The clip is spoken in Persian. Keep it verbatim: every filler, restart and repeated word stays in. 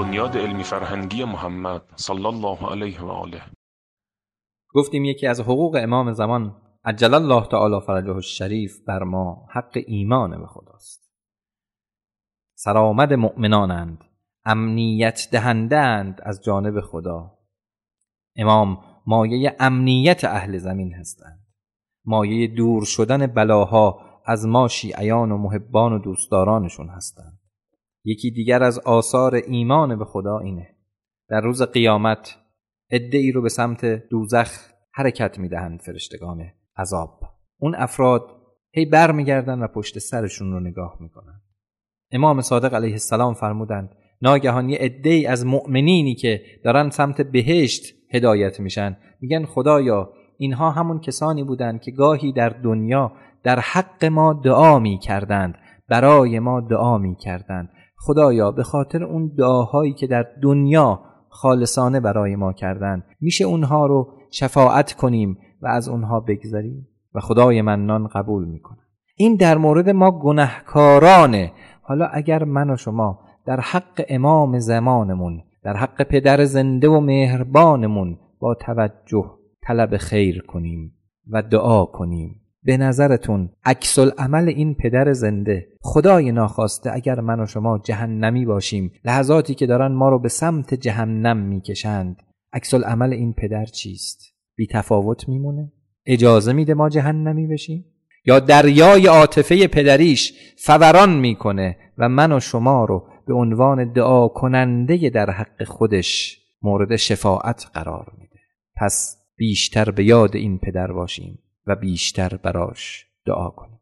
بنیاد علمی فرهنگی محمد صلی الله علیه و آله. گفتیم یکی از حقوق امام زمان عجل الله تعالی فرجه الشریف بر ما حق ایمان به خداست. سرآمد مؤمنانند، امنیت دهندند از جانب خدا. امام مایه امنیت اهل زمین هستند، مایه دور شدن بلاها از ما شیعیان و محبان و دوستدارانشون هستند. یکی دیگر از آثار ایمان به خدا اینه: در روز قیامت عده‌ای رو به سمت دوزخ حرکت میدهند فرشتگان عذاب. اون افراد هی بر میگردن و پشت سرشون رو نگاه میکنن. امام صادق علیه السلام فرمودند ناگهان یه عده‌ای از مؤمنینی که دارن سمت بهشت هدایت میشن میگن خدایا اینها همون کسانی بودند که گاهی در دنیا در حق ما دعا میکردند، برای ما دعا میکردند. خدایا به خاطر اون دعاهایی که در دنیا خالصانه برای ما کردند میشه اونها رو شفاعت کنیم و از اونها بگذریم؟ و خدای منان قبول میکنه. این در مورد ما گناهکارانه. حالا اگر من و شما در حق امام زمانمون، در حق پدر زنده و مهربانمون با توجه طلب خیر کنیم و دعا کنیم، به نظرتون عکس العمل این پدر زنده، خدای ناخواسته اگر من و شما جهنمی باشیم، لحظاتی که دارن ما رو به سمت جهنم میکشند، عکس العمل این پدر چیست؟ بی تفاوت میمونه؟ اجازه میده ما جهنمی بشیم؟ یا دریای عاطفه پدریش فوران میکنه و من و شما رو به عنوان دعا کننده در حق خودش مورد شفاعت قرار میده؟ پس بیشتر به یاد این پدر باشیم و بیشتر براش دعا کنیم.